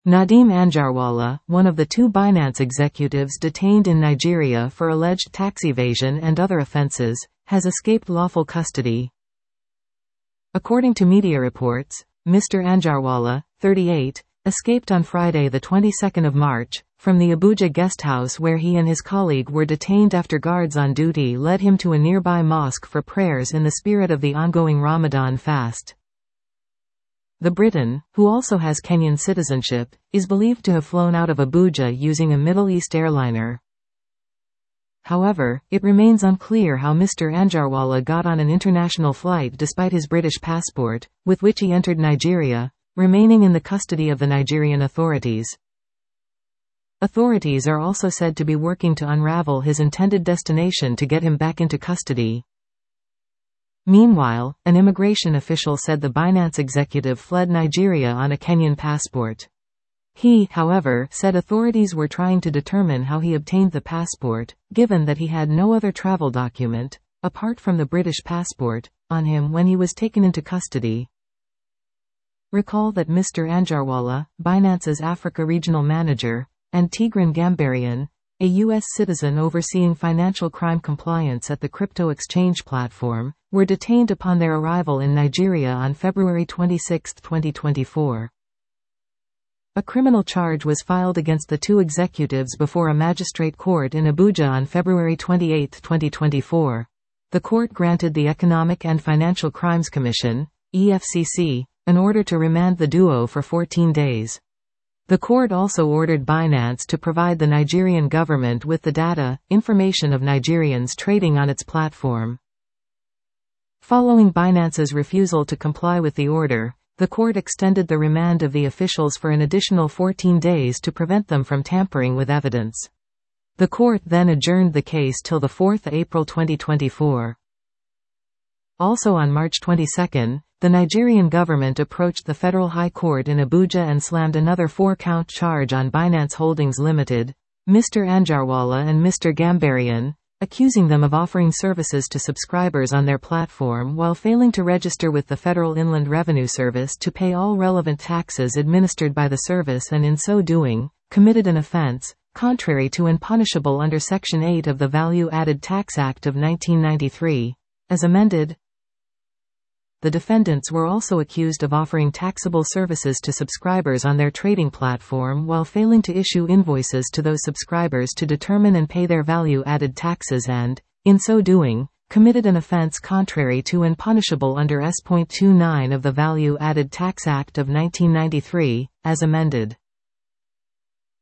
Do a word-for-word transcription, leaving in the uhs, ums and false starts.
Nadeem Anjarwalla, one of the two Binance executives detained in Nigeria for alleged tax evasion and other offenses, has escaped lawful custody. According to media reports, Mister Anjarwalla, thirty-eight, escaped on Friday the twenty-second of March, from the Abuja guest house where he and his colleague were detained after guards on duty led him to a nearby mosque for prayers in the spirit of the ongoing Ramadan fast. The Briton, who also has Kenyan citizenship, is believed to have flown out of Abuja using a Middle East airliner. However, it remains unclear how Mister Anjarwalla got on an international flight despite his British passport, with which he entered Nigeria, remaining in the custody of the Nigerian authorities. Authorities are also said to be working to unravel his intended destination to get him back into custody. Meanwhile, an immigration official said the Binance executive fled Nigeria on a Kenyan passport. He, however, said authorities were trying to determine how he obtained the passport, given that he had no other travel document, apart from the British passport, on him when he was taken into custody. Recall that Mister Anjarwalla, Binance's Africa regional manager, and Tigran Gambaryan, a U S citizen overseeing financial crime compliance at the crypto exchange platform, were detained upon their arrival in Nigeria on February twenty-sixth, twenty twenty-four. A criminal charge was filed against the two executives before a magistrate court in Abuja on February twenty-eighth, twenty twenty-four. The court granted the Economic and Financial Crimes Commission, E F C C, an order to remand the duo for fourteen days. The court also ordered Binance to provide the Nigerian government with the data, information of Nigerians trading on its platform. Following Binance's refusal to comply with the order, the court extended the remand of the officials for an additional fourteen days to prevent them from tampering with evidence. The court then adjourned the case till the fourth of April twenty twenty-four. Also on March twenty-second, the Nigerian government approached the Federal High Court in Abuja and slammed another four-count charge on Binance Holdings Limited, Mister Anjarwalla and Mister Gambaryan, accusing them of offering services to subscribers on their platform while failing to register with the Federal Inland Revenue Service to pay all relevant taxes administered by the service, and in so doing, committed an offense, contrary to and punishable under Section eight of the Value-Added Tax Act of nineteen ninety-three, as amended. The defendants were also accused of offering taxable services to subscribers on their trading platform while failing to issue invoices to those subscribers to determine and pay their value-added taxes and, in so doing, committed an offense contrary to and punishable under S twenty-nine of the Value-Added Tax Act of nineteen ninety-three, as amended.